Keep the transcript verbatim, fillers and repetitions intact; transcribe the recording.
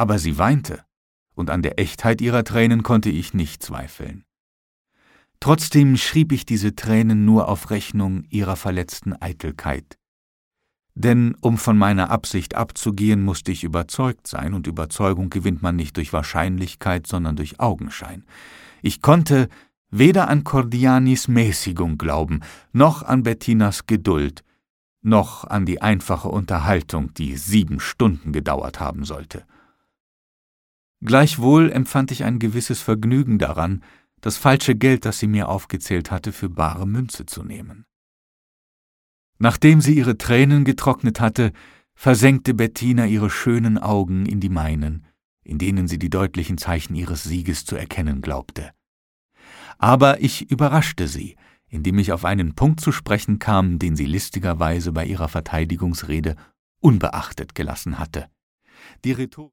Aber sie weinte, und an der Echtheit ihrer Tränen konnte ich nicht zweifeln. Trotzdem schrieb ich diese Tränen nur auf Rechnung ihrer verletzten Eitelkeit. Denn um von meiner Absicht abzugehen, musste ich überzeugt sein, und Überzeugung gewinnt man nicht durch Wahrscheinlichkeit, sondern durch Augenschein. Ich konnte weder an Cordianis Mäßigung glauben, noch an Bettinas Geduld, noch an die einfache Unterhaltung, die sieben Stunden gedauert haben sollte. Gleichwohl empfand ich ein gewisses Vergnügen daran, das falsche Geld, das sie mir aufgezählt hatte, für bare Münze zu nehmen. Nachdem sie ihre Tränen getrocknet hatte, versenkte Bettina ihre schönen Augen in die meinen, in denen sie die deutlichen Zeichen ihres Sieges zu erkennen glaubte. Aber ich überraschte sie, indem ich auf einen Punkt zu sprechen kam, den sie listigerweise bei ihrer Verteidigungsrede unbeachtet gelassen hatte. Die Rhetorik